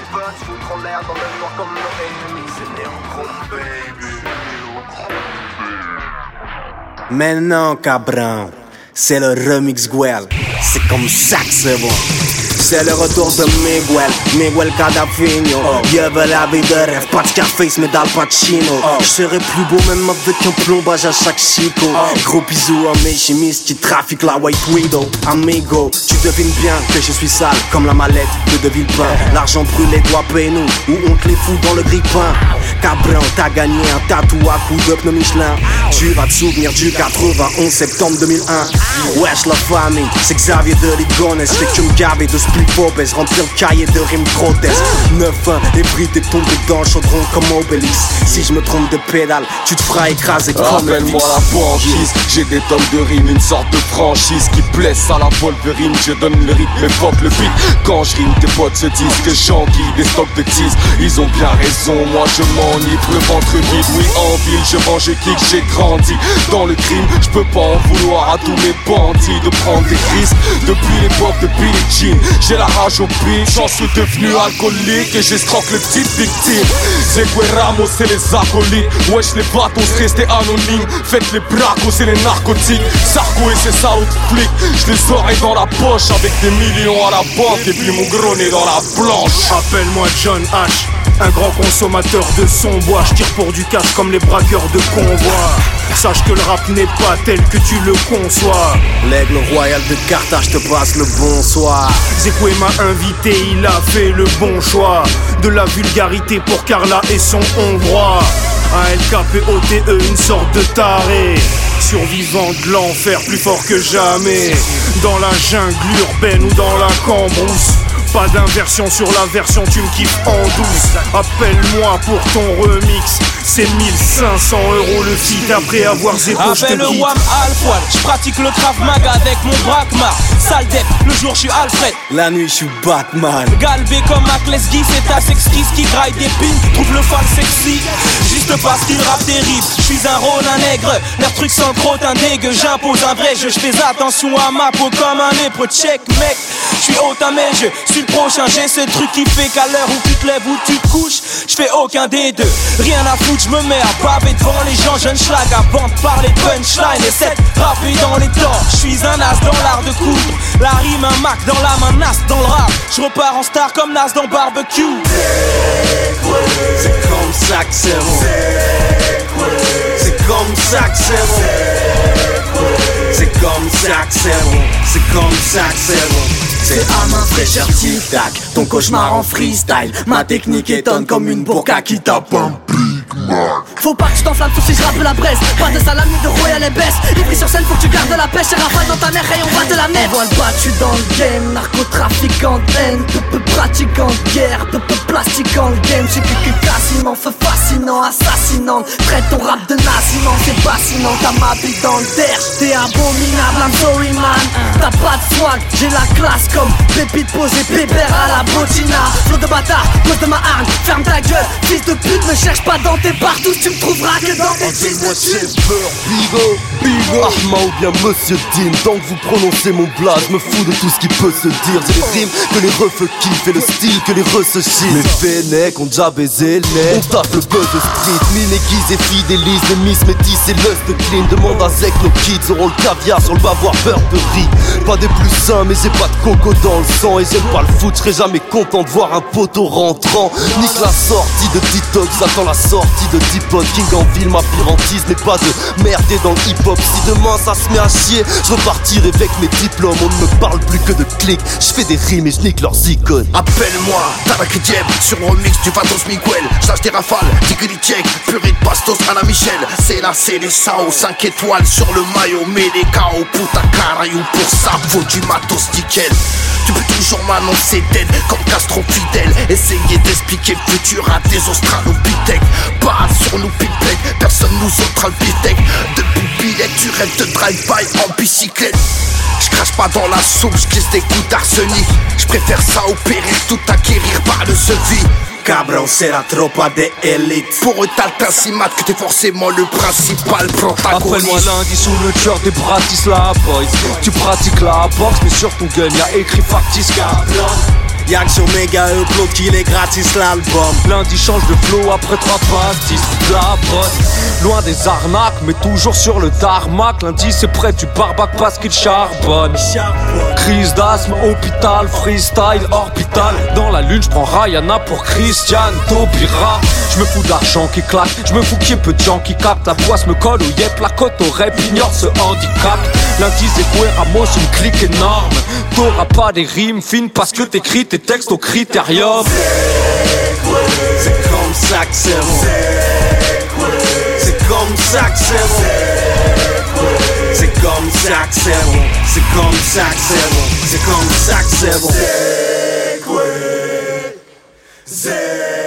fun, se foutre en l'air dans le noir comme nos ennemis. C'est Néochrome, baby. Maintenant, cabron, c'est le remix Guel. C'est comme ça que c'est bon. C'est le retour de Miguel Cadavino. Vieux veut la vie de rêve, pas de Scarface mais d'Al Pacino. J'serais plus beau même avec un plombage à chaque chico. Gros bisous à mes chimistes qui trafiquent la White Widow. Amigo, tu devines bien que je suis sale comme la mallette de Villepin. L'argent brûlé doit payer nous, ou on te les fout dans le grille-pain. Cabron, t'as gagné un tatou à coups de pneus Michelin. Tu vas te souvenir du 91 septembre 2001. Wesh la famille, c'est Xavier de Ligones. J'fais que me gaver de split Bobès, remplir le cahier de rimes grotesques. 9-1, ébris t'es tombé dans le chaudron comme Obélix. Si je me trompe de pédale, tu te feras écraser comme rappelle-moi la banquise, j'ai des tonnes de rimes, une sorte de franchise qui blesse à la Wolverine. Je donne le rythme, évoque le beat. Quand je rime, tes potes se disent que j'enquille des stocks de tease. Ils ont bien raison, moi je m'enivre le ventre vide. Oui, en ville, je mange et kick, j'ai grandi dans le crime. Je peux pas en vouloir à tous mes bandits de prendre des risques. Depuis l'époque de Billie Jean, j'ai la rage au pic, j'en suis devenu alcoolique et j'escroque les petites victimes. Zegue Ramos et les acolytes, wesh les bateaux restez anonymes. Faites les bracos et les narcotiques, Sarko et ses salauds de flics. Je les aurai dans la poche avec des millions à la banque et puis mon gros nez dans la planche. Appelle-moi John H, un grand consommateur de son bois. Je tire pour du cash comme les braqueurs de convoi. Sache que le rap n'est pas tel que tu le conçois. L'aigle royal de Carthage te passe le bonsoir. Zekwe m'a invité, il a fait le bon choix. De la vulgarité pour Carla et son hongrois. ALKPOTE, une sorte de taré. Survivant de l'enfer, plus fort que jamais. Dans la jungle urbaine ou dans la cambrousse. Pas d'inversion sur la version, tu me kiffes en douce. Appelle-moi pour ton remix, c'est 1500 € le feat. Après avoir zéro, je te quitte. Appelle le Wam Alpoil, je pratique le Krav Maga avec mon Brakmar. Sale dep, le jour je suis Alfred, la nuit je suis Batman. Galbé comme Aklesgi, c'est ta sextrice qui graille des pins. Trouve le fan sexy, juste parce qu'il rappe terrible. Je suis un rôle, un nègre, leur truc sans crotte, un dégueu. J'impose un vrai jeu, je fais attention à ma peau comme un lépreux. Check mec, je suis haut à mes jeux. Le prochain, j'ai ce truc qui fait qu'à l'heure où tu te lèves ou tu te couches, je fais aucun des deux. Rien à foutre, je me mets à baver devant les gens. Jeune schlag avant de parler punchline et cette rapper dans les temps. Je suis un as dans l'art de coudre. La rime, un Mac dans la main, Nas dans le rap. Je repars en star comme Nas dans barbecue. C'est comme ça que c'est bon. C'est comme ça que c'est bon. C'est comme ça que c'est bon. C'est comme ça que c'est bon. C'est à ma fraîcheur tic-tac, ton cauchemar en freestyle. Ma technique étonne comme une burqa qui tape un Big Mac. Faut pas que tu t'enflammes sauf si je rappe la presse. Pas de salami de Royal et baisse. Et puis sur scène faut que tu gardes la pêche. Et rafale dans ta mère et on va te la mettre. Voile battu dans le game, narcotrafiquant de haine. Peu pratiquant de guerre, peu plastiquant le game. J'ai que quasiment feu fascinant, assassinant. Traite ton rap de naziment, c'est fascinant. T'as ma bite dans le derge, t'es abominable, I'm sorry man. T'as pas de swag, j'ai la classe comme pépite posée, pépère à la botina. Flot de bâtard, cause de ma hargne, ferme ta gueule. Fils de pute, ne cherche pas dans tes partout, tu me trouveras que dans tes fils de chip. Bigo, Arma ou bien Monsieur Dean. Tant que vous prononcez mon blaze, je me fous de tout ce qui peut se dire. J'ai les rimes que les refs kiffent et le style que les re se chient. Mes fennecs ont déjà baisé le nez. On tape le buzz de street, mine aiguise et fidélise. Les miss métis et lust clean. Demande à Zek, nos kids auront le caviar sur le bavoir beurre de riz. Pas des plus sains mais j'ai pas de coco dans le sang. Et j'aime pas le foot, je serai jamais content de voir un poteau rentrant. Nique la sortie de Detox, j'attends la sortie de Deepod. King en ville, ma pirantise n'est pas de merder dans le hip-hop. Si demain ça se met à chier, je repartirai avec mes diplômes. On ne me parle plus que de clics, je fais des rimes et je nique leurs icônes. Appelle-moi Tarak Dieb sur le remix du Vatos Miguel. J'lâche des rafales, digri check, purée de pastos à la Michel. C'est là, c'est les Sao, 5 étoiles sur le maillot. Mais les KO, puta carayou, pour ça faut du matos nickel. Tu peux toujours m'annoncer dead comme Castro fidèle. Essayer d'expliquer le futur à des australopithèques. Pas sur nous pipec, personne nous australopithèques. Depuis billet, tu rêves de drive-by en bicyclette. Je crache pas dans la soupe, je glisse des coups d'arsenic. Je préfère ça au péril, tout acquérir par le sevi. Cabron, c'est la tropa de élite. Pour eux t'as le teint si mat que t'es forcément le principal protagoniste. Appelle-moi lundi sous le cœur des Bratislava Boys. Tu pratiques la boxe mais sur ton gun y'a écrit factice cabron. Y'a que sur méga upload qu'il est gratis l'album. Lundi change de flow après 3 pastilles de la bonne. Loin des arnaques mais toujours sur le tarmac. Lundi c'est près du barbac parce qu'il charbonne. Crise d'asthme, hôpital, freestyle, orbital. Dans la lune j'prends Rihanna pour Christiane Taubira. J'me fous d'argent qui claque, j'me fous qu'il y ait peu de gens qui captent. La poisse me colle au yep, la côte au rap ignore ce handicap. Lundi c'est Ramos, une clique énorme. T'auras pas des rimes fines parce que t'écris tes textes au critérium. C'est comme ça que c'est bon. C'est comme ça que c'est bon. C'est comme ça que c'est bon. C'est comme ça que c'est bon. C'est comme ça que c'est bon.